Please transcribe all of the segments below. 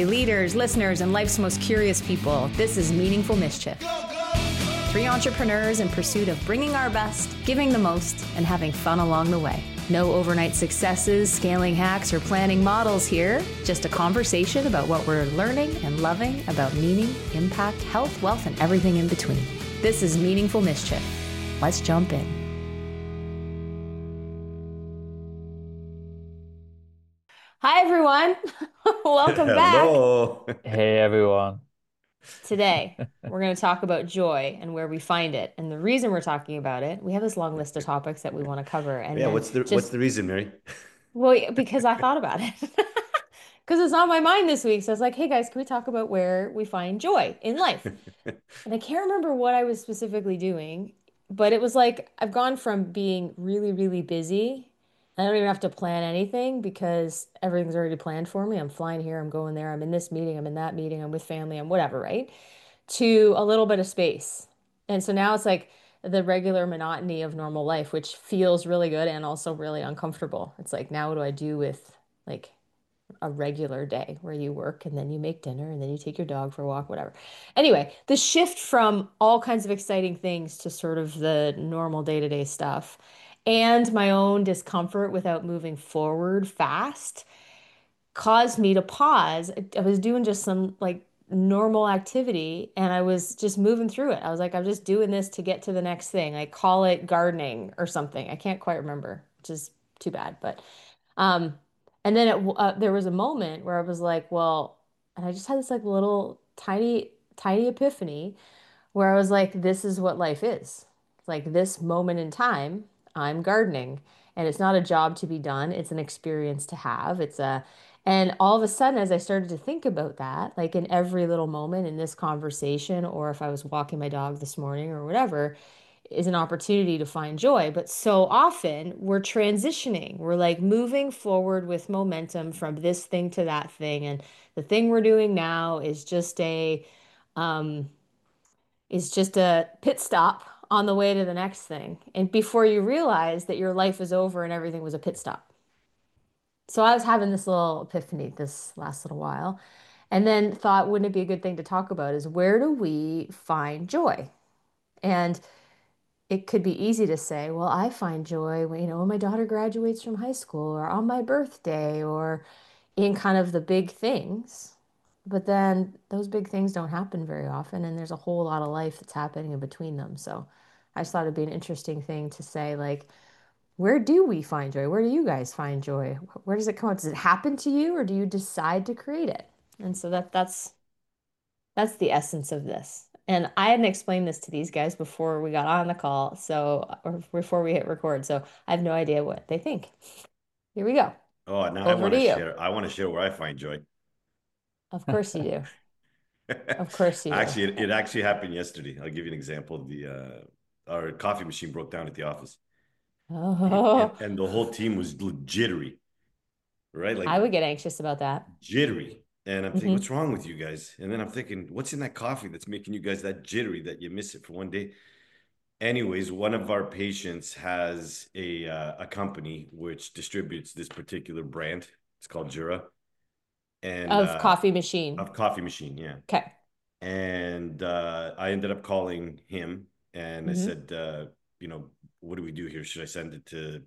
family, leaders, listeners, and life's most curious people. This is Meaningful Mischief. Three entrepreneurs in pursuit of bringing our best, giving the most, and having fun along the way. No overnight successes, scaling hacks, or planning models here. Just a conversation about what we're learning and loving about meaning, impact, health, wealth, and everything in between. This is Meaningful Mischief. Let's jump in. Hi, everyone. Welcome back. Hello. Hey everyone. Today, we're going to talk about joy and where we find it. And the reason we're talking about it, we have this long list of topics that we want to cover. And Yeah, then what's just, the reason, Mary? well, because I thought about it. Because it's on my mind this week. So I was like, hey guys, can we talk about where we find joy in life? And I can't remember what I was specifically doing, but it was like I've gone from being really, really busy. I don't even have to plan anything because everything's already planned for me. I'm flying here, I'm going there, I'm in this meeting, I'm in that meeting, I'm with family, I'm whatever, right? To a little bit of space. And so now it's like the regular monotony of normal life, which feels really good and also really uncomfortable. It's like, now what do I do with like a regular day where you work and then you make dinner and then you take your dog for a walk, whatever. Anyway, the shift from all kinds of exciting things to sort of the normal day-to-day stuff and my own discomfort without moving forward fast caused me to pause. I was doing just some like normal activity and I was just moving through it. I was like, I'm just doing this to get to the next thing. I call it gardening or something. I can't quite remember, which is too bad. But um, and then there was a moment where I was like, well, and I just had this like little tiny epiphany where I was like, this is what life is. Like this moment in time, I'm gardening. And it's not a job to be done, it's an experience to have. And all of a sudden, as I started to think about that, like in every little moment in this conversation, or if I was walking my dog this morning or whatever, is an opportunity to find joy. But so often we're transitioning. We're like moving forward with momentum from this thing to that thing. And the thing we're doing now um, is just a pit stop on the way to the next thing. And before you realize that your life is over and everything was a pit stop. So I was having this little epiphany this last little while, and then thought, wouldn't it be a good thing to talk about is where do we find joy? And it could be easy to say, well, I find joy when, when my daughter graduates from high school or on my birthday or in kind of the big things. But then those big things don't happen very often, and there's a whole lot of life that's happening in between them. So I just thought it'd be an interesting thing to say, like, where do we find joy? Where do you guys find joy? Where does it come out? Does it happen to you, or do you decide to create it? And so that's the essence of this. And I hadn't explained this to these guys before we got on the call, so or before we hit record. So I have no idea what they think. Here we go. Oh, now I Over want to to you. share. I want to share where I find joy. Of course you do. Of course you do. Actually, it actually happened yesterday. I'll give you an example. Our coffee machine broke down at the office, and, Oh, and the whole team was jittery, right? Like I would get anxious about that. jittery. And I'm thinking, Hmm. what's wrong with you guys? And then I'm thinking, what's in that coffee that's making you guys that jittery that you miss it for one day? Anyways, one of our patients has a company which distributes this particular brand. It's called Jura, and Of coffee machine. of coffee machine, yeah. Okay. And I ended up calling him, and I Hmm. said, what do we do here? Should I send it to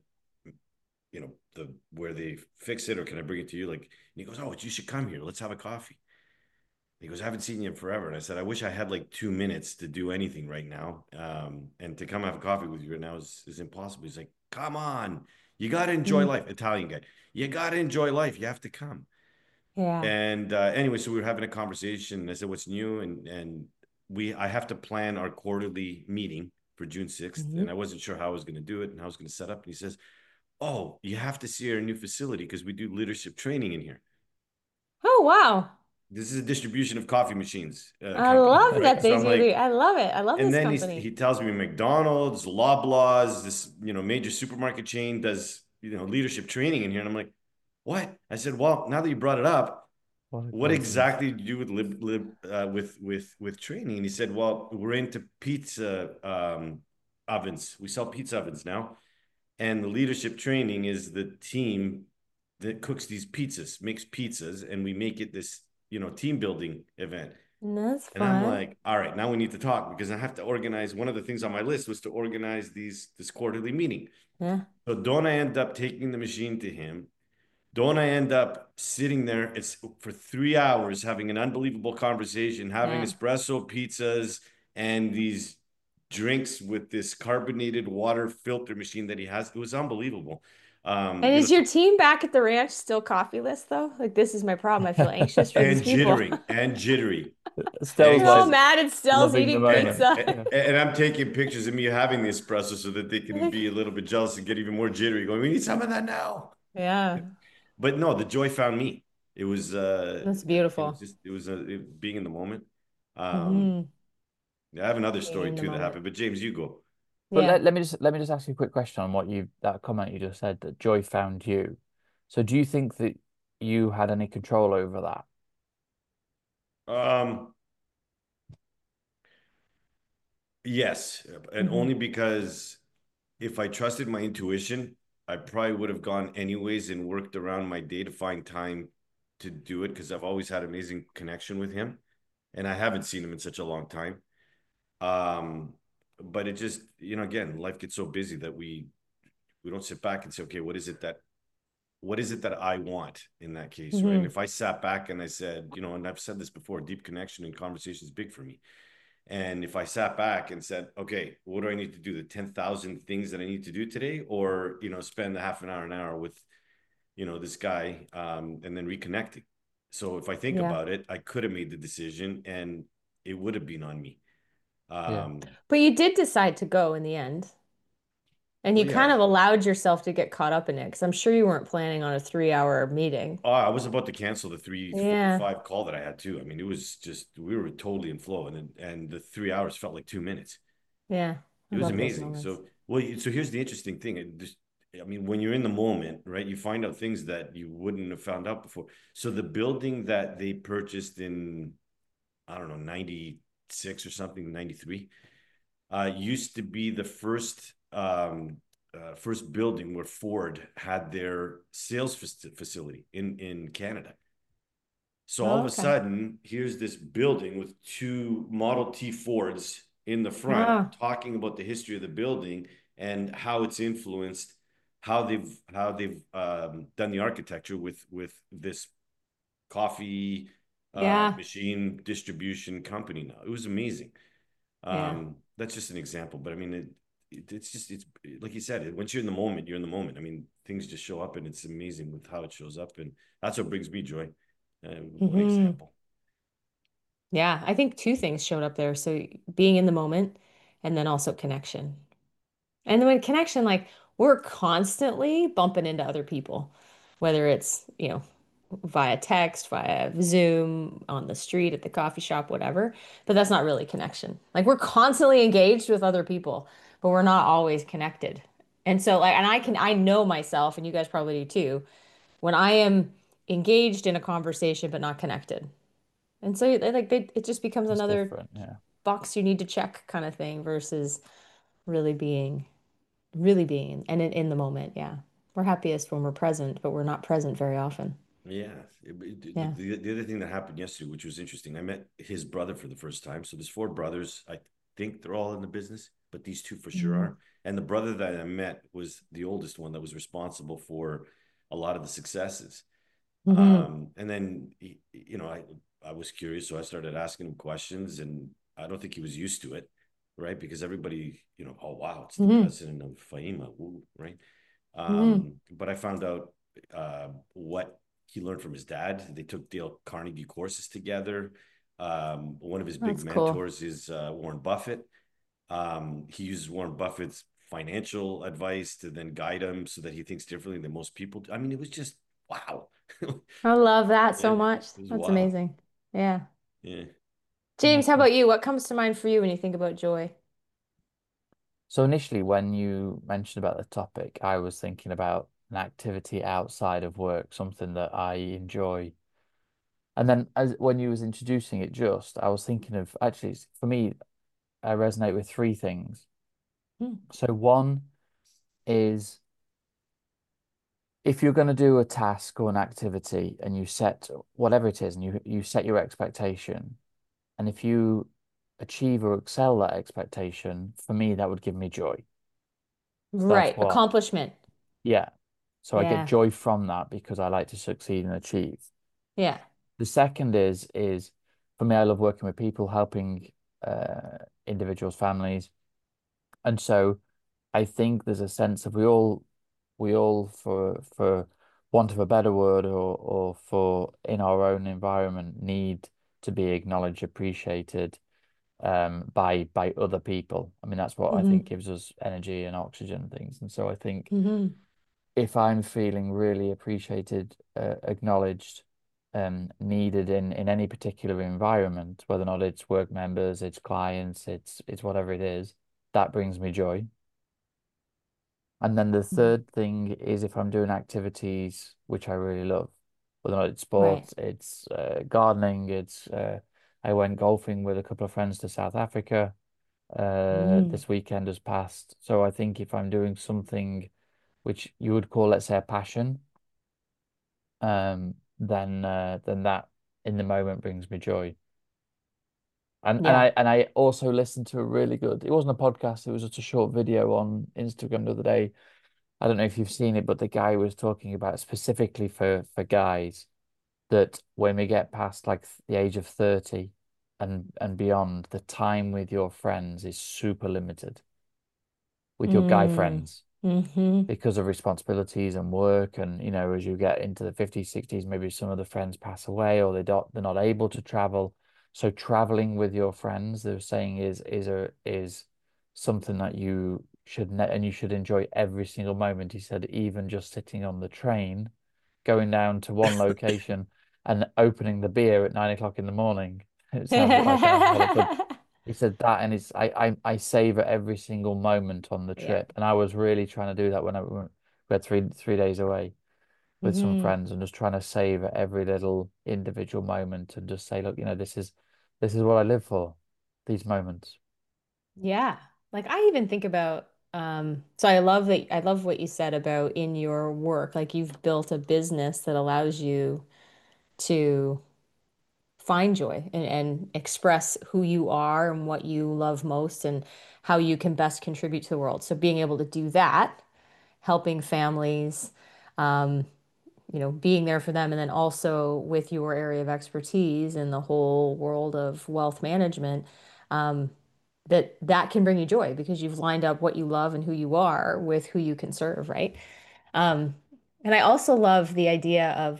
the where they fix it, or can I bring it to you? Like, and he goes, oh, you should come here. Let's have a coffee. He goes, I haven't seen you in forever. And I said, I wish I had like 2 minutes to do anything right now. And to come have a coffee with you right now is impossible. He's like, come on. You got to enjoy Mm. life. Italian guy. You got to enjoy life. You have to come. Yeah. And anyway, so we were having a conversation. And I said, what's new? And I have to plan our quarterly meeting for June 6th. Hmm. And I wasn't sure how I was going to do it and how I was going to set up. And he says, oh, you have to see our new facility because we do leadership training in here. Oh, wow. This is a distribution of coffee machines I company, love right? that So they I'm do. like, I love it. I love and this then he company. tells me McDonald's, Loblaws, this major supermarket chain does leadership training in here, and I'm like, what? I said, well, now that you brought it up, What a what coincidence. exactly do you do with with training? And he said, well, we're into pizza ovens. We sell pizza ovens now, and the leadership training is the team that cooks these pizzas, makes pizzas, and we make it this team building event. That's And I'm fun. like, all right, now we need to talk because I have to organize. One of the things on my list was to organize this quarterly meeting. Yeah. So don't I end up taking the machine to him? Don't I end up sitting there it's for 3 hours having an unbelievable conversation, having Yeah. espresso pizzas and these drinks with this carbonated water filter machine that he has. It was unbelievable. And is your So team back at the ranch still coffeeless though? Like this is my problem. I feel anxious for these and people. jittery and jittery. Stell's They're all like Anxious. mad at Stell's loving the eating moment. pizza. And, Yeah. and I'm taking pictures of me having the espresso so that they can Like, be a little bit jealous and get even more jittery, going, we need some of that now. yeah, But no, the joy found me. that's It was beautiful. just being in the moment. Um, Hmm. yeah, I have another Being story in the too that moment. happened, but James, you go. But Yeah. let me just ask you a quick question on what you that comment you just said that joy found you. So do you think that you had any control over that? Um, yes, and Hmm. only because if I trusted my intuition, I probably would have gone anyways and worked around my day to find time to do it because I've always had amazing connection with him, and I haven't seen him in such a long time. Um, but it just, again, life gets so busy that we don't sit back and say, okay, what is it that I want in that case, right? And Hmm. if I sat back and I said, and I've said this before, deep connection and conversation is big for me. And if I sat back and said, okay, what do I need to do? The 10,000 things that I need to do today, or, spend a half an hour with, this guy, and then reconnecting. So if I think Yeah. about it, I could have made the decision and it would have been on me. Yeah. But you did decide to go in the end. And Well, you kind yeah. of allowed yourself to get caught up in it because I'm sure you weren't planning on a 3 hour meeting. Oh, I was about to cancel the Yeah. 3:45 call that I had too. I mean, it was just we were totally in flow, and the 3 hours felt like 2 minutes. Yeah. I It was love those amazing. moments. So here's the interesting thing. I mean, when you're in the moment, right, you find out things that you wouldn't have found out before. So the building that they purchased in, I don't know, 96 or something, 93, used to be the first building where Ford had their sales facility in Canada. So all of Oh, a okay. sudden, here's this building with two Model T Fords in the front Oh, talking about the history of the building and how it's influenced how they've done the architecture with this coffee yeah. machine distribution company now. It was amazing. Yeah. That's just an example, but I mean, it's like you said, once you're in the moment, you're in the moment. I mean, things just show up, and it's amazing with how it shows up, and that's what brings me joy. One Hmm. example. Yeah. I think two things showed up there. So being in the moment and then also connection. And then when connection, like we're constantly bumping into other people, whether it's, via text, via Zoom, on the street, at the coffee shop, whatever. But that's not really connection. Like we're constantly engaged with other people, but we're not always connected. And so like, and I know myself, and you guys probably do too, when I am engaged in a conversation but not connected. And so it just becomes It's another different. Yeah. box you need to check kind of thing versus really being really being and in the moment. Yeah. We're happiest when we're present, but we're not present very often. Yeah. Yeah. The other thing that happened yesterday, which was interesting, I met his brother for the first time. So there's four brothers. I think they're all in the business, but these two for sure Hmm. are. And the brother that I met was the oldest one that was responsible for a lot of the successes. Hmm. And then I was curious, so I started asking him questions, and I don't think he was used to it, right? Because everybody, oh wow, it's the Hmm. president of FAIMA, woo, right? Hmm. But I found out what he learned from his dad. They took Dale Carnegie courses together. One of his big That's cool. mentors is Warren Buffett. He uses Warren Buffett's financial advice to then guide him so that he thinks differently than most people do. I mean, it was just wow. I love that Yeah, so it much. was That's wild. amazing. Yeah. Yeah. James, how about you? What comes to mind for you when you think about joy? So initially, when you mentioned about the topic, I was thinking about an activity outside of work, something that I enjoy. And then as when you was introducing it just, I was thinking of actually for me, I resonate with three things. Hmm. So one is if you're going to do a task or an activity and you set whatever it is and you set your expectation, and if you achieve or excel that expectation, for me, that would give me joy. So that's Right. what, Accomplishment. yeah. So I get Yeah. joy from that because I like to succeed and achieve. Yeah. The second is for me, I love working with people, helping individuals, families. And so I think there's a sense of we all for want of a better word or for in our own environment need to be acknowledged, appreciated by other people. I mean that's what I think Hmm. gives us energy and oxygen and things. And so I think Hmm. if I'm feeling really appreciated, acknowledged, needed in any particular environment, whether or not it's work members, it's clients, it's whatever it is, that brings me joy. And then the third thing is if I'm doing activities which I really love, whether or not it's Right. sports, it's gardening, it's I went golfing with a couple of friends to South Africa Mm. this weekend has passed. So I think if I'm doing something which you would call, let's say, a passion, then that in the moment brings me joy. And Yeah. I also listened to a really good, it wasn't a podcast, it was just a short video on Instagram the other day. I don't know if you've seen it, but the guy was talking about specifically for guys that when we get past like the age of 30 and beyond, the time with your friends is super limited with your guy Mm. friends Hmm. because of responsibilities and work. And, as you get into the 50s, 60s, maybe some of the friends pass away or they're not able to travel. So traveling with your friends, they're saying is something that you should and you should enjoy every single moment. He said, even just sitting on the train, going down to one location and opening the beer at 9 o'clock in the morning. It sounds like an alcoholic, but he said that, and I savor every single moment on the Yeah. trip, and I was really trying to do that when we had three days away with some Hmm. friends, and just trying to savor every little individual moment, and just say, look, this is what I live for, these moments. Yeah. Like I even think about so I love what you said about in your work. Like you've built a business that allows you to find joy and express who you are and what you love most and how you can best contribute to the world. So being able to do that, helping families, um, being there for them, and then also with your area of expertise in the whole world of wealth management, um, that can bring you joy because you've lined up what you love and who you are with who you can serve, right? Um, and I also love the idea of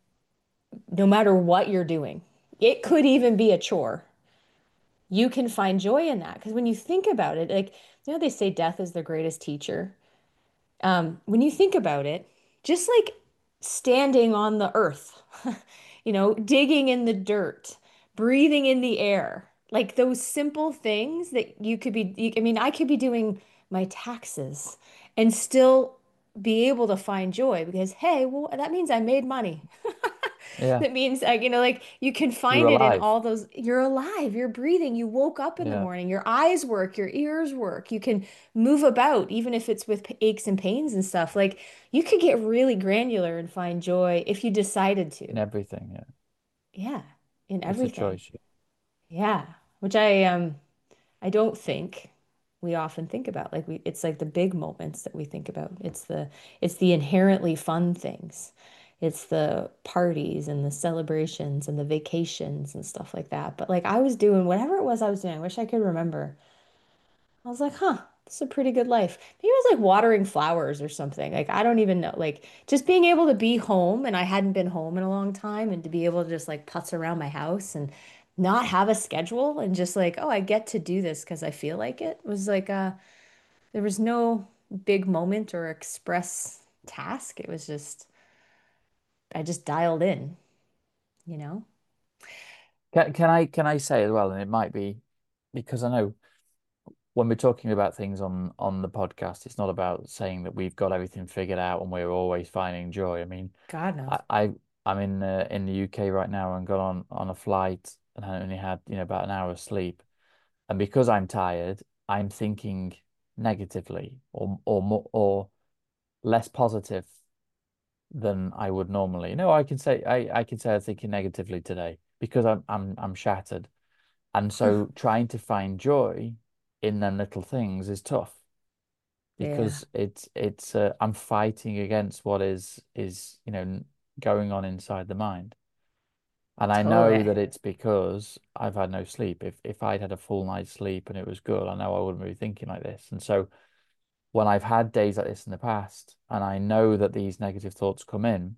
no matter what you're doing, it could even be a chore. You can find joy in that because when you think about it, like, they say death is the greatest teacher. When you think about it, just like standing on the earth, digging in the dirt, breathing in the air, like those simple things that I mean, I could be doing my taxes and still be able to find joy because, hey, well, that means I made money. Yeah, That means, like you can you're find it in alive. all those. You're alive, you're breathing, you woke up in the Yeah, morning, your eyes work, your ears work, you can move about, even if it's with aches and pains and stuff. Like you could get really granular and find joy if you decided in to. everything. Yeah, Yeah, in it's a everything. choice. Yeah, which I don't think we often think about. Like it's like the big moments that we think about. It's the inherently fun things. It's the parties and the celebrations and the vacations and stuff like that. But like I was doing whatever it was I was doing. I wish I could remember. I was like, huh, this is a pretty good life. Maybe it was like watering flowers or something. Like I don't even know. Like just being able to be home and I hadn't been home in a long time and to be able to just like putz around my house and not have a schedule and just like, oh, I get to do this because I feel like it was like there was no big moment or express task. It was just I just dialed in, you know? Can I say as well, and it might be because I know when we're talking about things on the podcast, it's not about saying that we've got everything figured out and we're always finding joy. I mean, God no. I, I I'm in the UK right now and got on a flight and I only had about an hour of sleep, and because I'm tired, I'm thinking negatively or more or less positive than I would normally. No, I can say I'm thinking negatively today because I'm shattered. And so trying to find joy in them little things is tough Yeah, because I'm fighting against what is going on inside the mind. And I know totally. that it's because I've had no sleep. If I'd had a full night's sleep and it was good, I know I wouldn't be thinking like this. And so when I've had days like this in the past, and I know that these negative thoughts come in,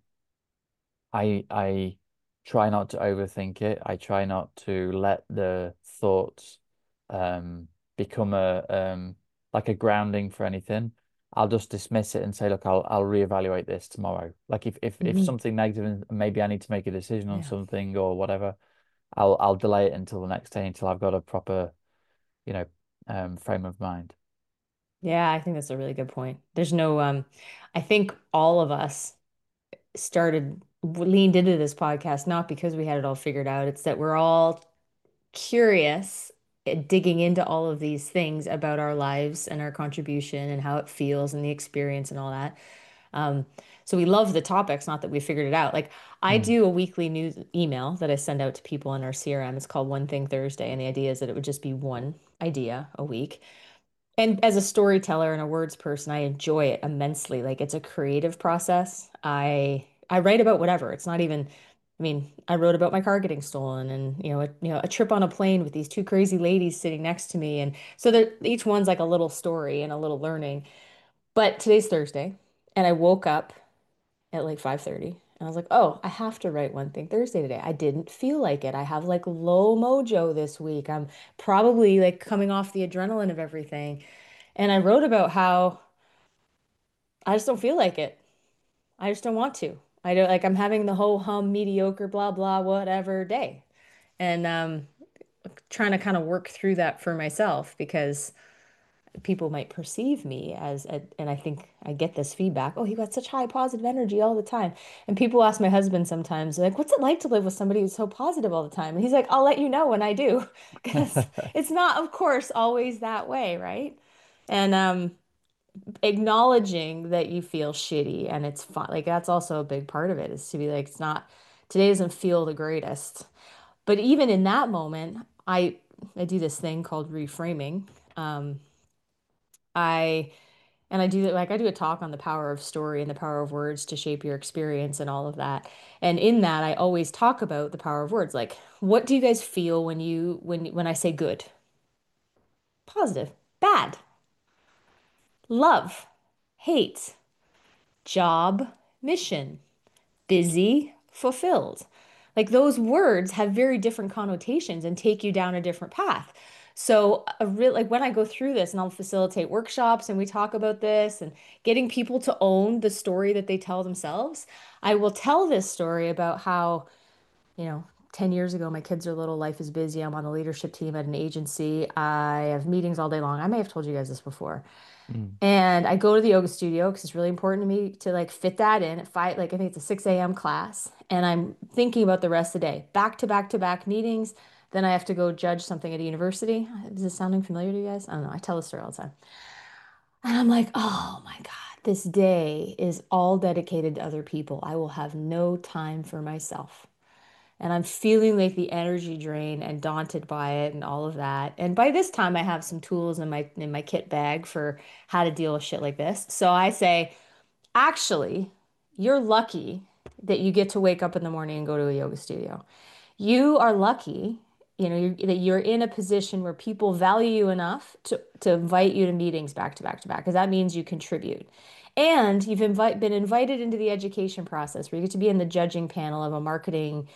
I try not to overthink it. I try not to let the thoughts become a like a grounding for anything. I'll just dismiss it and say, look, I'll reevaluate this tomorrow. Like if Mhm. something negative and maybe I need to make a decision on Yeah. something or whatever, I'll delay it until the next day until I've got a proper, you know, frame of mind. Yeah, I think that's a really good point. There's no, I think all of us leaned into this podcast, not because we had it all figured out. It's that we're all curious, digging into all of these things about our lives and our contribution and how it feels and the experience and all that. Um, so we love the topics, not that we figured it out. Like I Mm. do a weekly news email that I send out to people in our CRM. It's called One Thing Thursday, and the idea is that it would just be one idea a week. And as a storyteller and a words person, I enjoy it immensely. Like it's a creative process. I write about whatever. It's not even, I mean, I wrote about my car getting stolen and a trip on a plane with these two crazy ladies sitting next to me. And so that each one's like a little story and a little learning. But today's Thursday, and I woke up at like 5:30. And I was like, oh, I have to write One Thing Thursday today. I didn't feel like it. I have like low mojo this week. I'm probably like coming off the adrenaline of everything. And I wrote about how I just don't feel like it. I just don't want to. I don't like I'm having the whole hum mediocre blah blah whatever day. And trying to kind of work through that for myself because people might perceive me and I think I get this feedback, oh, you got such high positive energy all the time. And people ask my husband sometimes, like, what's it like to live with somebody who's so positive all the time? And he's like, I'll let you know when I do, because it's not, of course, always that way, right? And acknowledging that you feel shitty and it's fine. Like that's also a big part of it is to be like, it's not, today doesn't feel the greatest. But even in that moment, I do this thing called reframing. Um, I I do that like I do a talk on the power of story and the power of words to shape your experience and all of that. And in that, I always talk about the power of words. Like, what do you guys feel when I say good, positive, bad, love, hate, job, mission, busy, fulfilled. Like those words have very different connotations and take you down a different path. So, like when I go through this and I'll facilitate workshops and we talk about this and getting people to own the story that they tell themselves, I will tell this story about how, 10 years ago, my kids are little, life is busy. I'm on the leadership team at an agency. I have meetings all day long. I may have told you guys this before. Mm. And I go to the yoga studio because it's really important to me to like fit that in at five, like I think it's a 6 a.m. class. And I'm thinking about the rest of the day, back to back to back meetings. Then I have to go judge something at a university. Is this sounding familiar to you guys? I don't know. I tell the story all the time. And I'm like, oh my God, this day is all dedicated to other people. I will have no time for myself. And I'm feeling like the energy drain and daunted by it and all of that. And by this time I have some tools in my kit bag for how to deal with shit like this. So I say, actually, you're lucky that you get to wake up in the morning and go to a yoga studio. You are lucky, that you're in a position where people value you enough to invite you to meetings back to back to back, because that means you contribute. And you've been invited into the education process where you get to be in the judging panel of a marketing,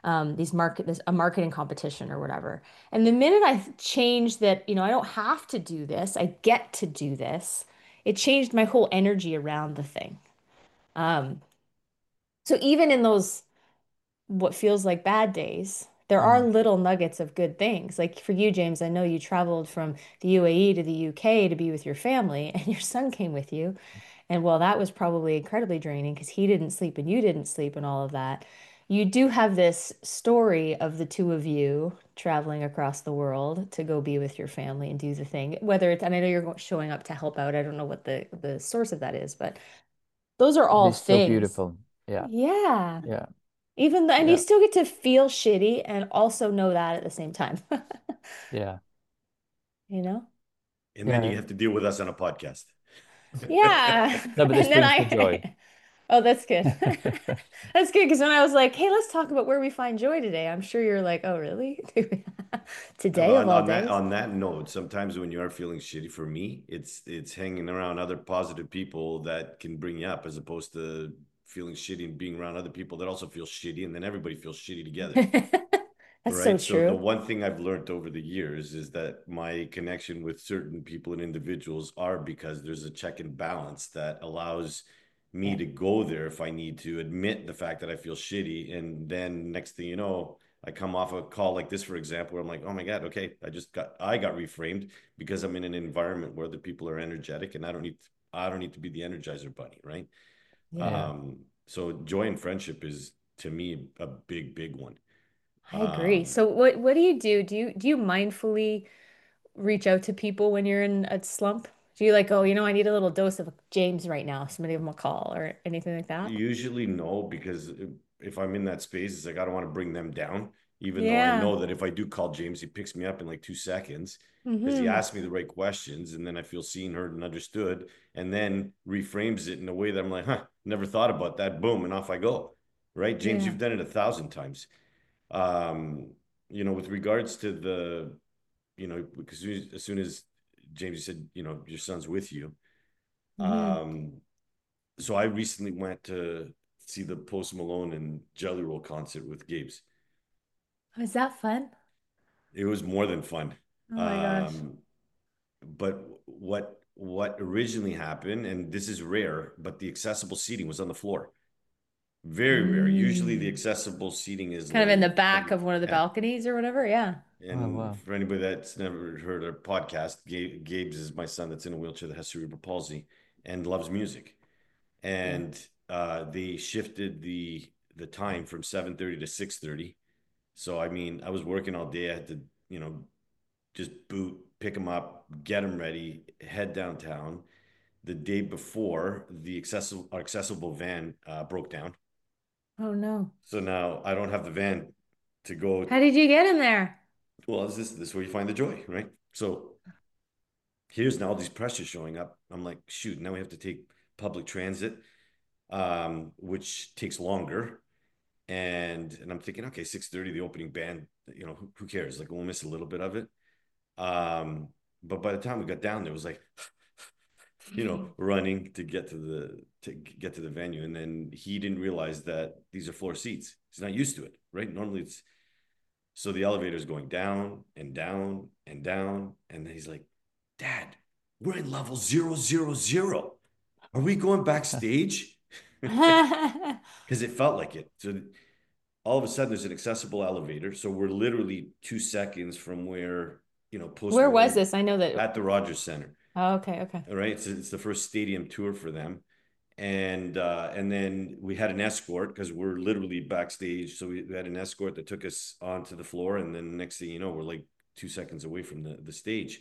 a marketing competition or whatever. And the minute I changed that, I don't have to do this, I get to do this, it changed my whole energy around the thing. Um, so even in those what feels like bad days, there are Mm. little nuggets of good things. Like for you, James, I know you traveled from the UAE to the UK to be with your family, and your son came with you. And well, that was probably incredibly draining because he didn't sleep and you didn't sleep and all of that. You do have this story of the two of you traveling across the world to go be with your family and do the thing. Whether it's, and I know you're showing up to help out. I don't know what the source of that is, but those are But all it's still things. beautiful. Yeah. Yeah. Yeah. Even and you Yeah. still get to feel shitty and also know that at the same time. Yeah. You know? And then you Yeah. have to deal with us on a podcast. Yeah. No, but this And then brings me joy. oh, that's good. That's good because when I was like, hey, let's talk about where we find joy today, I'm sure you're like, oh, really? Today of On all on that days? on that note, sometimes when you are feeling shitty, for me, it's hanging around other positive people that can bring you up, as opposed to feeling shitty and being around other people that also feel shitty, and then everybody feels shitty together. That's so Right. So the true. one thing I've learned over the years is that my connection with certain people and individuals are because there's a check and balance that allows me Yeah. to go there if I need to admit the fact that I feel shitty. And then next thing you know, I come off a call like this, for example, where I'm like, oh my God, okay, I got reframed because I'm in an environment where the people are energetic and I don't need to be the energizer bunny, right? Yeah. Yeah. So joy and friendship is to me a big, big one. I agree. Um, So what do you do? Do you mindfully reach out to people when you're in a slump? Do you like, oh, I need a little dose of James right now. Somebody give him a call or anything like that? Usually no, because if I'm in that space, it's like I don't want to bring them down, even though I Yeah. know that if I do call James, he picks me up in like 2 seconds because he Hmm. asked me the right questions, and then I feel seen, heard, and understood, and then reframes it in a way that I'm like, huh, never thought about that. Boom, and off I go. Right, James, Yeah. you've done it 1,000 times. Um, with regards to because as soon as James, you said, your son's with you. Hmm. Um, so I recently went to see the Post Malone and Jelly Roll concert with Gabe's. Is that fun? It was more than fun. Oh my gosh. Um, but what originally happened, and this is rare, but the accessible seating was on the floor. Very rare. Usually the Mm. accessible seating is Kind of in the like back on, of one of the yeah. balconies or whatever. Yeah. Oh, And wow. for anybody that's never heard our podcast, Gabe's is my son that's in a wheelchair that has cerebral palsy and loves music. Yeah. And they shifted the time from 7:30 to 6:30. So I mean, I was working all day. I had to, just pick them up, get them ready, head downtown. The day before, the accessible van broke down. Oh no. So now I don't have the van to go. How did you get in there? Well, this is where you find the joy, right? So here's now all these pressures showing up. I'm like, shoot, now we have to take public transit, which takes longer. And I'm thinking, okay, 6:30, the opening band, who cares? Like we'll miss a little bit of it. Um, but by the time we got down there, it was like, running to get to the venue. And then he didn't realize that these are floor seats. He's not used to it, right? Normally it's so the elevator is going down and down and down. And then he's like, Dad, we're in level 000. Are we going backstage? Because it felt like it. So all of a sudden there's an accessible elevator. So we're literally 2 seconds from where, Post Where was Malone this? I know that. at the Rogers Center. Oh, okay, okay. All right. It's the first stadium tour for them. And then we had an escort because we're literally backstage. So we had an escort that took us onto the floor. And then next thing you know, we're like 2 seconds away from the stage.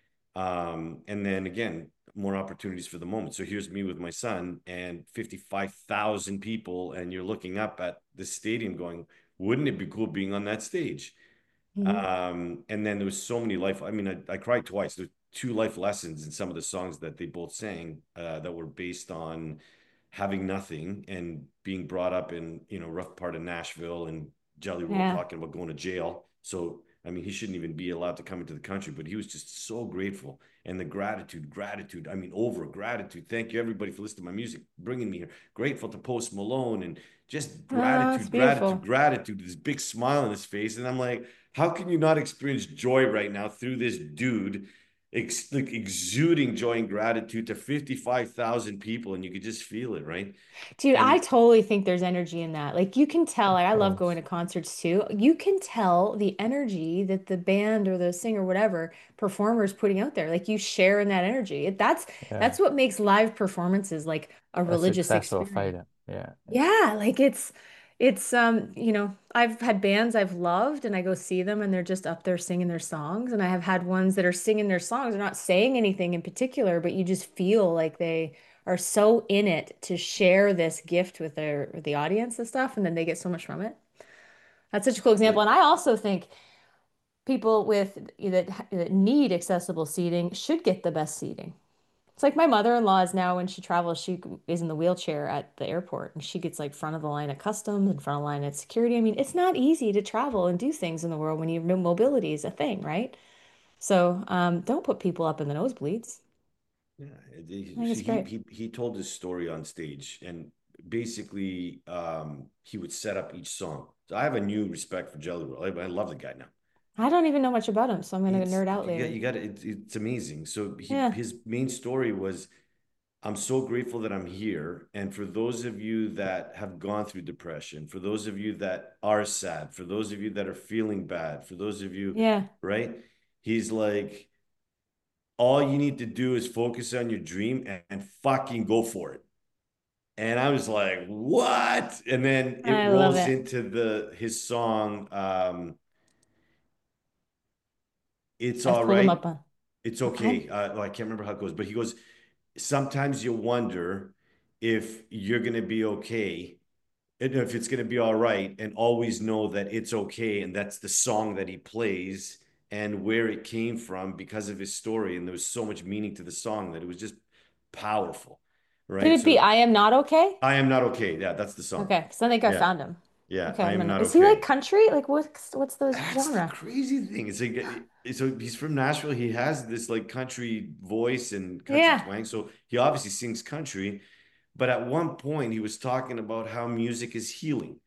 And then again, more opportunities for the moment. So here's me with my son and 55,000 people, and you're looking up at the stadium going, wouldn't it be cool being on that stage? Hmm. And then there was so many life. I mean, I cried twice. There's two life lessons in some of the songs that they both sang that were based on having nothing and being brought up in rough part of Nashville, and Jelly Roll Yeah. talking about going to jail. So I mean, he shouldn't even be allowed to come into the country, but he was just so grateful. And the gratitude. I mean, over gratitude. Thank you, everybody, for listening to my music, bringing me here. Grateful to Post Malone and just Oh, it's gratitude, gratitude, beautiful. gratitude. This big smile on his face. And I'm like, how can you not experience joy right now through this dude like exuding joy and gratitude to 55,000 people, and you could just feel it, right? Dude, I And totally think there's energy in that. Like you can tell, Of like I love going course. to concerts too. You can tell the energy that the band or the singer, whatever, performer is putting out there. Like you share in that energy. That's Yeah. what makes live performances like a A religious success or experience. failure. Yeah. Yeah. Yeah, like it's I've had bands I've loved and I go see them and they're just up there singing their songs, and I have had ones that are singing their songs. They're not saying anything in particular, but you just feel like they are so in it to share this gift with the audience and stuff, and then they get so much from it. That's such a cool example. But And I also think people that need accessible seating should get the best seating. It's like my mother-in-law is now when she travels, she is in the wheelchair at the airport and she gets like front of the line at customs and front of the line at security. I mean, it's not easy to travel and do things in the world when your mobility is a thing, right? So don't put people up in the nosebleeds. yeah, I think see, it's great. he told his story on stage, and basically, he would set up each song. So I have a new respect for Jelly Roll. I love the guy now. I don't even know much about him, so I'm gonna It's nerd out later. you got it's amazing. So Yeah, his main story was, I'm so grateful that I'm here. And for those of you that have gone through depression, for those of you that are sad, for those of you that are feeling bad, for those of you, yeah. right? He's like, all you need to do is focus on your dream and fucking go for it. And I was like, what? And then it I love rolls it. into the his song, It's I've All pulled him Right. up on. It's Okay. okay. I can't remember how it goes, but he goes, sometimes you wonder if you're going to be okay, and if it's going to be all right, and always know that it's okay. And that's the song that he plays and where it came from because of his story. And there was so much meaning to the song that it was just powerful. Could Right. it be So I Am Not Okay? I am not okay. Yeah, that's the song. Okay, because I think I Yeah. found him. Yeah. Okay, I I'm am gonna. not Is he like okay. country? Like what's the That's the genre? crazy thing. It's like, so he's from Nashville. He has this like country voice and country Yeah, twang. So he obviously sings country. But at one point, he was talking about how music is healing,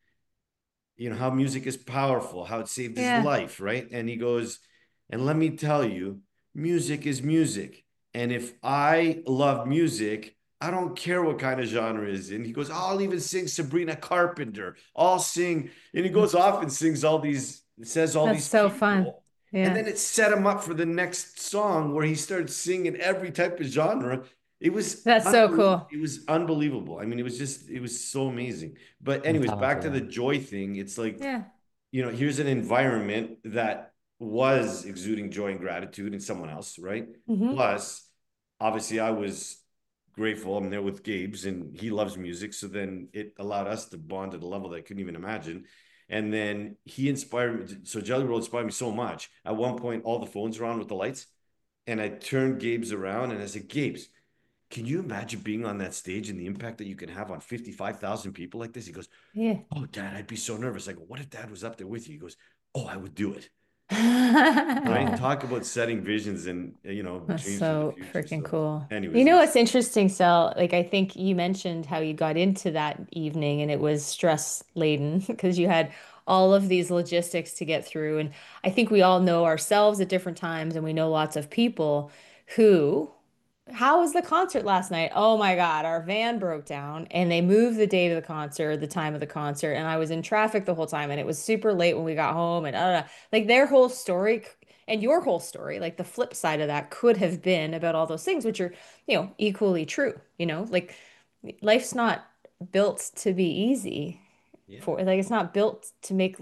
how music is powerful, how it saved his yeah. life, right? And he goes, and let me tell you, music is music. And if I love music, I don't care what kind of genre it is. And he goes, I'll even sing Sabrina Carpenter. I'll sing, and he goes off and sings all these, says all That's these so fun. people. And Yeah. then it set him up for the next song where he started singing every type of genre. That's so cool. It was unbelievable. I mean, it was so amazing. But And anyways, back talented, to the yeah. joy thing. It's like, Yeah. here's an environment that was exuding joy and gratitude in someone else, right? Hmm. Plus, obviously, I was grateful. I'm there with Gabe's, and he loves music. So then it allowed us to bond at a level that I couldn't even imagine. And then he inspired me. So Jelly Roll inspired me so much. At one point, all the phones were on with the lights, and I turned Gabe's around and I said, Gabe's, can you imagine being on that stage and the impact that you can have on 55,000 people like this? He goes, Yeah. oh, Dad, I'd be so nervous. I go, what if Dad was up there with you? He goes, oh, I would do it. Right? Wow. Talk about setting visions and, That's dreams for the so future. freaking So, cool. You anyways, know it's what's interesting, Sel? Like I think you mentioned how you got into that evening and it was stress laden because you had all of these logistics to get through. And I think we all know ourselves at different times and we know lots of people who how was the concert last night? Oh my God, our van broke down and they moved the date of the concert, the time of the concert, and I was in traffic the whole time and it was super late when we got home and like their whole story and your whole story, like the flip side of that could have been about all those things, which are, equally true, like life's not built to be easy yeah, for like it's not built to make,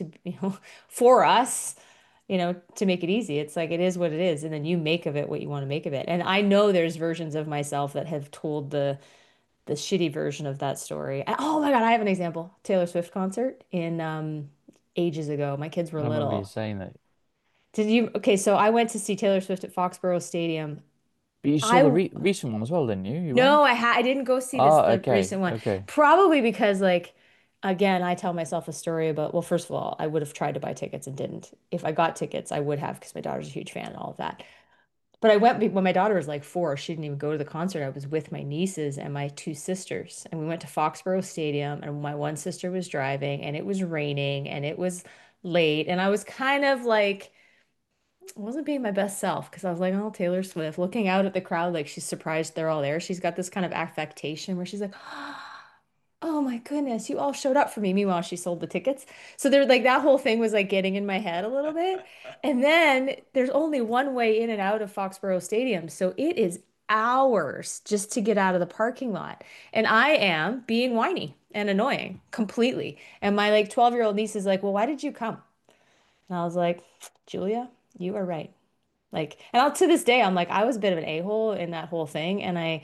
for us to make it easy. It's like it is what it is, and then you make of it what you want to make of it. And I know there's versions of myself that have told the shitty version of that story. Oh my God, I have an example. Taylor Swift concert in ages ago. My kids were I remember you little. saying that. Did you? Okay, so I went to see Taylor Swift at Foxborough Stadium. But you saw the I recent one as well, didn't you? You No, went? I didn't go see this Oh, the okay. recent one. Okay. Probably because like again, I tell myself a story about, well, first of all, I would have tried to buy tickets and didn't. If I got tickets, I would have because my daughter's a huge fan and all of that. But I went when my daughter was like 4. She didn't even go to the concert. I was with my nieces and my 2 sisters, and we went to Foxborough Stadium. And my one sister was driving, and it was raining, and it was late, and I was kind of like, I wasn't being my best self because I was like, oh, Taylor Swift, looking out at the crowd like she's surprised they're all there. She's got this kind of affectation where she's like, oh my goodness, you all showed up for me. Meanwhile, she sold the tickets. So there, like that whole thing was like getting in my head a little bit. And then there's only one way in and out of Foxborough Stadium. So it is hours just to get out of the parking lot. And I am being whiny and annoying completely. And my like 12-year-old niece is like, well, why did you come? And I was like, Julia, you are right. Like, and I'll to this day, I'm like, I was a bit of an a-hole in that whole thing. And I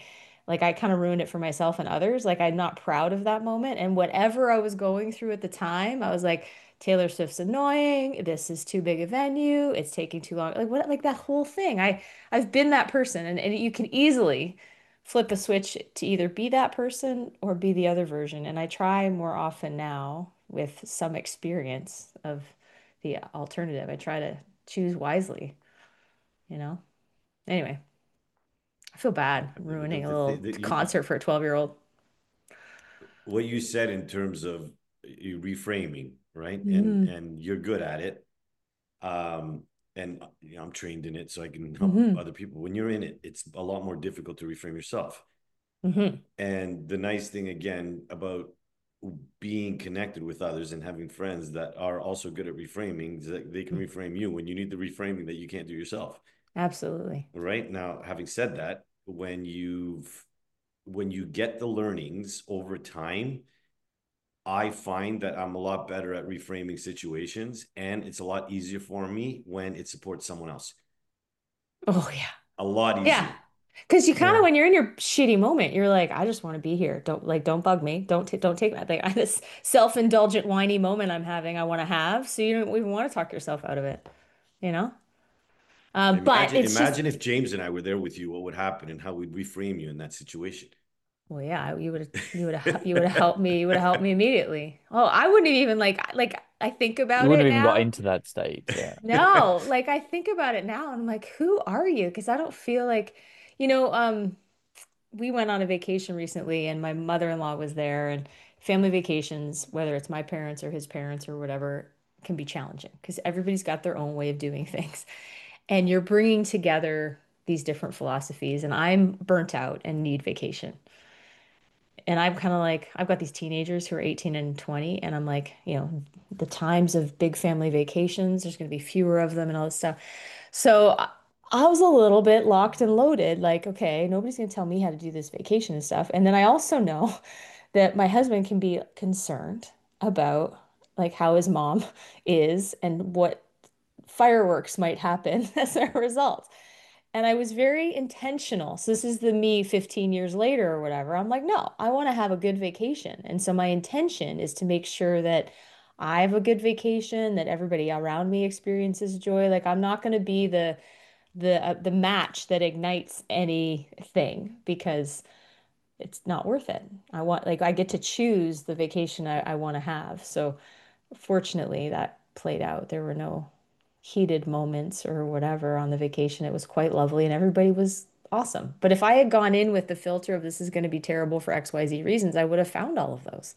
Like I kind of ruined it for myself and others. Like I'm not proud of that moment. And whatever I was going through at the time, I was like, Taylor Swift's annoying. This is too big a venue. It's taking too long. Like what, like that whole thing. I've been that person, and you can easily flip a switch to either be that person or be the other version. And I try more often now with some experience of the alternative. I try to choose wisely, you know? Anyway, I feel bad ruining a little concert for a 12-year-old. what you said in terms of you reframing, right? And Hmm. you're good at it. And you know, I'm trained in it, so I can help Hmm. other people. When you're in it, it's a lot more difficult to reframe yourself. Hmm. And the nice thing again about being connected with others and having friends that are also good at reframing is that they can reframe you when you need the reframing that you can't do yourself. Absolutely. Right now, having said that, when you get the learnings over time, I find that I'm a lot better at reframing situations, and it's a lot easier for me when it supports someone else. Oh yeah. A lot Yeah. easier. Because you kind of, Yeah. when you're in your shitty moment, you're like, I just want to be here. Don't bug me. Don't take that thing. This self-indulgent, whiny moment I'm having, I want to have. So you don't even want to talk yourself out of it, you know? But it's just, Imagine if James and I were there with you, what would happen and how we'd reframe you in that situation. well, yeah, you would have helped me. You would have helped me immediately. Oh, I wouldn't even like I think You about wouldn't it have even got now. into that state. Yeah. No, like I think about it now and I'm like, who are you? Because I don't feel like, you know, we went on a vacation recently and my mother-in-law was there, and family vacations, whether it's my parents or his parents or whatever, can be challenging because everybody's got their own way of doing things. And you're bringing together these different philosophies, and I'm burnt out and need vacation. And I'm kind of like, I've got these teenagers who are 18 and 20, and I'm like, the times of big family vacations, there's going to be fewer of them and all this stuff. So I was a little bit locked and loaded, like, okay, nobody's going to tell me how to do this vacation and stuff. And then I also know that my husband can be concerned about like how his mom is and what fireworks might happen as a result. And I was very intentional. So this is the me 15 years later or whatever. I'm like, no, I want to have a good vacation. And so my intention is to make sure that I have a good vacation, that everybody around me experiences joy. Like I'm not going to be the match that ignites anything because it's not worth it. I want like I get to choose the vacation I want to have. So fortunately, that played out. There were no heated moments or whatever on the vacation. It was quite lovely and everybody was awesome. But if I had gone in with the filter of this is going to be terrible for XYZ reasons, I would have found all of those.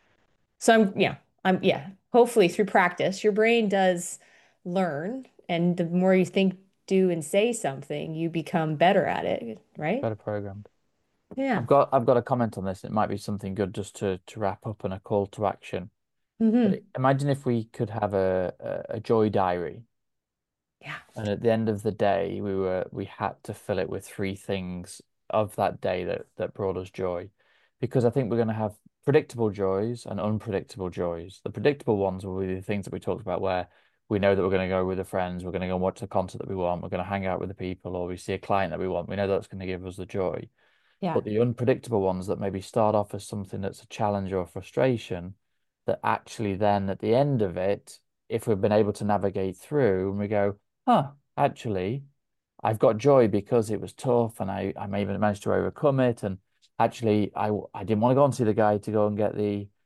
So yeah, hopefully through practice, your brain does learn. And the more you think, do, and say something, you become better at it, right? Better programmed. Yeah. I've got a comment on this. It might be something good just to wrap up and a call to action. But Hmm. imagine if we could have a joy diary, Yeah. and at the end of the day, we had to fill it with three things of that day that brought us joy, because I think we're going to have predictable joys and unpredictable joys. The predictable ones will be the things that we talked about, where we know that we're going to go with the friends, we're going to go and watch the concert that we want, we're going to hang out with the people, or we see a client that we want. We know that's going to give us the joy. Yeah. But the unpredictable ones that maybe start off as something that's a challenge or a frustration, that actually then at the end of it, if we've been able to navigate through and we go, huh, actually, I've got joy because it was tough and I maybe managed to overcome it. And actually, I didn't want to go and see the guy to go and get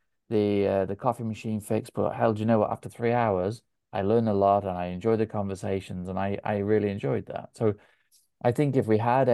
the coffee machine fixed. But hell, do you know what? After 3 hours, I learned a lot and I enjoyed the conversations and I really enjoyed that. So I think if we had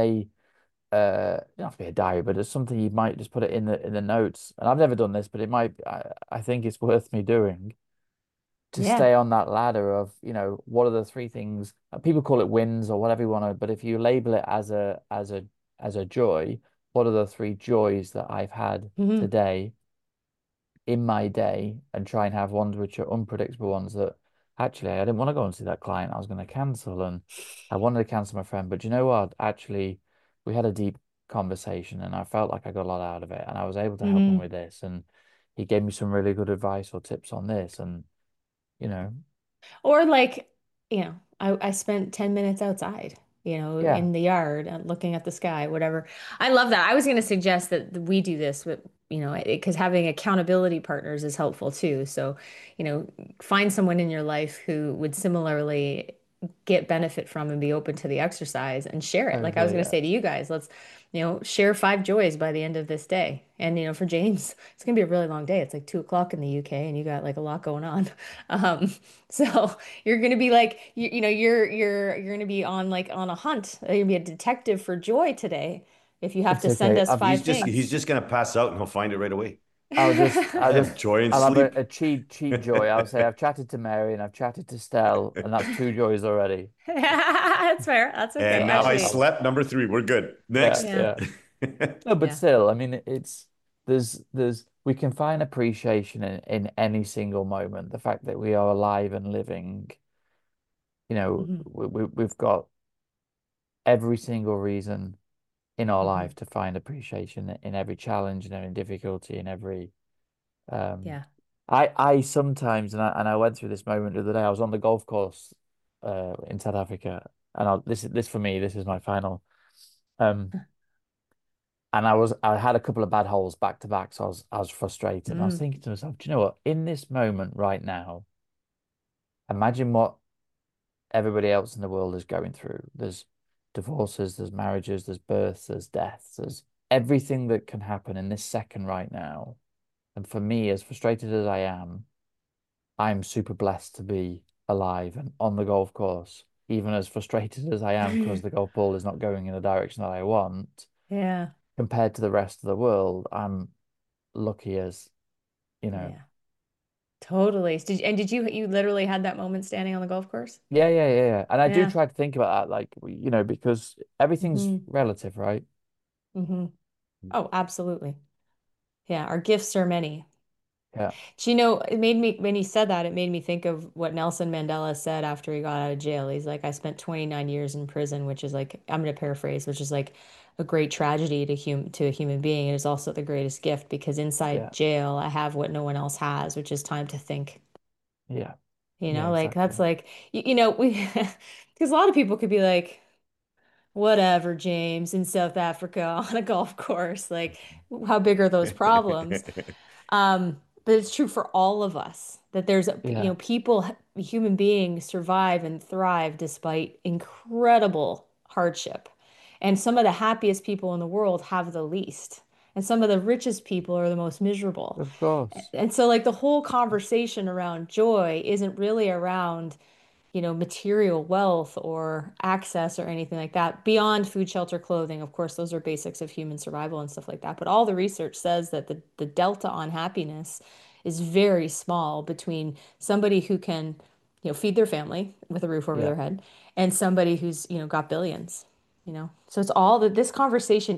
it doesn't have to be a diary, but it's something you might just put it in the notes. And I've never done this, but it might I think it's worth me doing to Yeah. stay on that ladder of, what are the three things people call it wins or whatever you want to, but if you label it as a joy, what are the three joys that I've had Hmm. today in my day, and try and have ones which are unpredictable ones that actually I didn't want to go and see that client. I was going to cancel and I wanted to cancel my friend. But you know what? Actually, we had a deep conversation and I felt like I got a lot out of it and I was able to help him Hmm. with this. And he gave me some really good advice or tips on this. And, you know, Or like, I spent 10 minutes outside. Yeah. in the yard, looking at the sky, whatever. I love that. I was going to suggest that we do this, but because having accountability partners is helpful too. So, find someone in your life who would similarly get benefit from and be open to the exercise and share it. Like I was Totally. going to Yeah. say to you guys, let's, share 5 joys by the end of this day. And, for James, it's going to be a really long day. It's like 2 o'clock in the UK and you got like a lot going on. Um, so you're going to be like, you're going to be on like on a hunt. You're going to be a detective for joy today if you have It's to send okay. us five He's things. just gonna pass out and he'll find it right away. I'll just, Joy and I'll have sleep. a cheat joy. I'll say I've chatted to Mary and I've chatted to Stell, and that's two joys already. That's fair. That's okay. And now I Actually, slept. Number three. We're good. Yeah, Next. yeah. yeah. No, but Yeah. still, I mean, we can find appreciation in any single moment. The fact that we are alive and living, Hmm. we've got every single reason in our Hmm. life to find appreciation in every challenge and every difficulty and every um Yeah. I sometimes and I went through this moment the other day. I was on the golf course in South Africa, and this for me, this is my final um and I had a couple of bad holes back to back, so I was frustrated. And I was Mm. thinking to myself, do you know what? In this moment right now, imagine what everybody else in the world is going through. There's divorces, there's marriages, there's births, there's deaths, there's everything that can happen in this second right now. And for me, as frustrated as I am, I'm super blessed to be alive and on the golf course. Even as frustrated as I am because the golf ball is not going in the direction that I want, Yeah. compared to the rest of the world, I'm lucky as, you know, Yeah. Totally. Did you literally had that moment standing on the golf course? yeah, yeah, yeah, yeah. And I do Yeah. try to think about that, like, because everything's Hmm. relative, right? Hmm. Oh, absolutely. Yeah. Our gifts are many. Yeah, Do it made me, when he said that, it made me think of what Nelson Mandela said after he got out of jail. He's like, I spent 29 years in prison, which is like, I'm going to paraphrase, which is like a great tragedy to a human being. It is also the greatest gift because inside yeah, jail, I have what no one else has, which is time to think. yeah, yeah, Like that's exactly. like, we, because a lot of people could be like, whatever, James, in South Africa on a golf course. Like, how big are those problems? But it's true for all of us that Yeah, people, human beings survive and thrive despite incredible hardship. And some of the happiest people in the world have the least. And some of the richest people are the most miserable. of course. And so, like, the whole conversation around joy isn't really around material wealth or access or anything like that beyond food, shelter, clothing. Of course, those are basics of human survival and stuff like that. But all the research says that the delta on happiness is very small between somebody who can, feed their family with a roof over Yeah. their head and somebody who's, got billions. So it's all that this conversation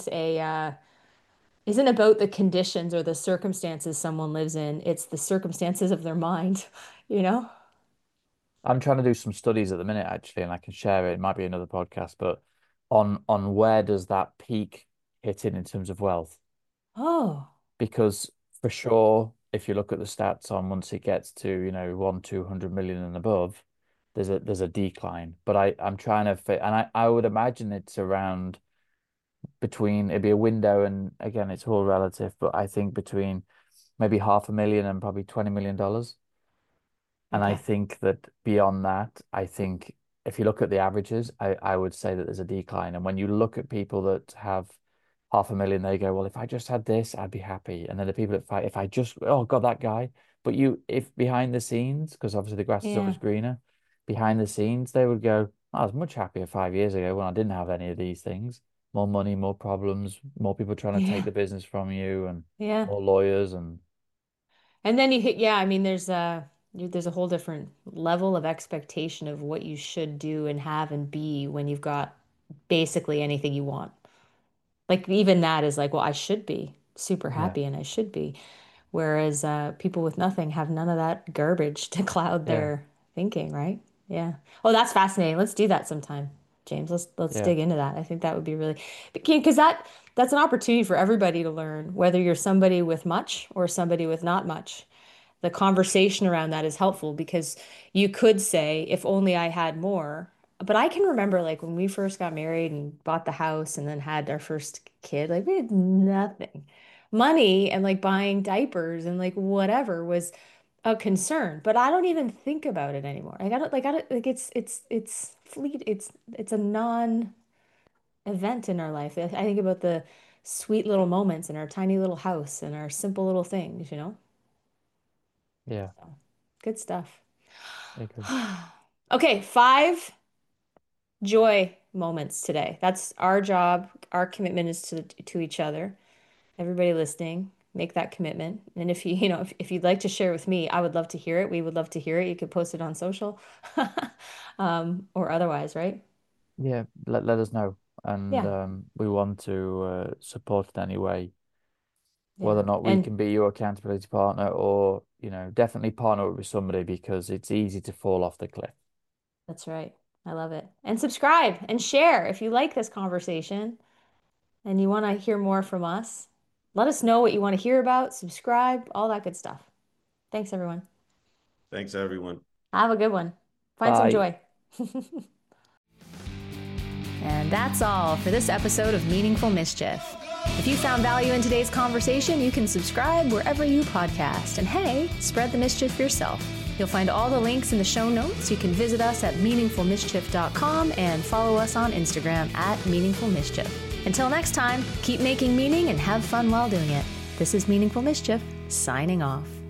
isn't about the conditions or the circumstances someone lives in. It's the circumstances of their mind, you know? I'm trying to do some studies at the minute, actually, and I can share it. It might be another podcast, but on where does that peak hit in terms of wealth? Oh, Because for sure, if you look at the stats on once it gets to, 200 million and above, there's a decline. But I'm trying to fit, and I would imagine it's around between it'd be a window, and again, it's all relative, but I think between maybe 500,000 and probably $20 million. And I okay. think that beyond that, I think if you look at the averages, I would say that there's a decline. And when you look at people that have 500,000, they go, well, if I just had this, I'd be happy. And then the people that fight, if I just, oh God, that guy. But if behind the scenes, because obviously the grass is Yeah. always greener, behind the scenes, they would go, I was much happier 5 years ago when I didn't have any of these things. More money, more problems, more people trying to take Yeah. the business from you, and Yeah. more lawyers. And And then yeah, I mean, there's a whole different level of expectation of what you should do and have and be when you've got basically anything you want. Like even that is like, well, I should be super yeah, happy and I should be. Whereas people with nothing have none of that garbage to cloud yeah, their thinking, right? Yeah. Oh, that's fascinating. Let's do that sometime, James. Let's yeah, dig into that. I think that would be really because that's an opportunity for everybody to learn, whether you're somebody with much or somebody with not much. The conversation around that is helpful because you could say, if only I had more, But I can remember like when we first got married and bought the house and then had our first kid, like we had nothing. Money and like buying diapers and like whatever was a concern, but I don't even think about it anymore. I don't like it's fleet. It's a non-event in our life. I think about the sweet little moments in our tiny little house and our simple little things, you know? Yeah, So, good stuff. very good. Okay, 5 joy moments today. That's our job. Our commitment is to each other. Everybody listening, make that commitment. And if you, if you'd like to share with me, I would love to hear it. We would love to hear it. You could post it on social, or otherwise, right? Yeah, let us know. And Yeah, we want to support in any way, whether yeah. or not we And can be your accountability partner or, definitely partner with somebody because it's easy to fall off the cliff. that's right. I love it. And subscribe and share if you like this conversation and you want to hear more from us. Let us know what you want to hear about, subscribe, all that good stuff. Thanks, everyone. Thanks, everyone. Have a good one. Find some Bye. joy. And that's all for this episode of Meaningful Mischief. If you found value in today's conversation, you can subscribe wherever you podcast. And hey, spread the mischief yourself. You'll find all the links in the show notes. You can visit us at meaningfulmischief.com and follow us on Instagram at meaningfulmischief. Until next time, keep making meaning and have fun while doing it. This is Meaningful Mischief, signing off.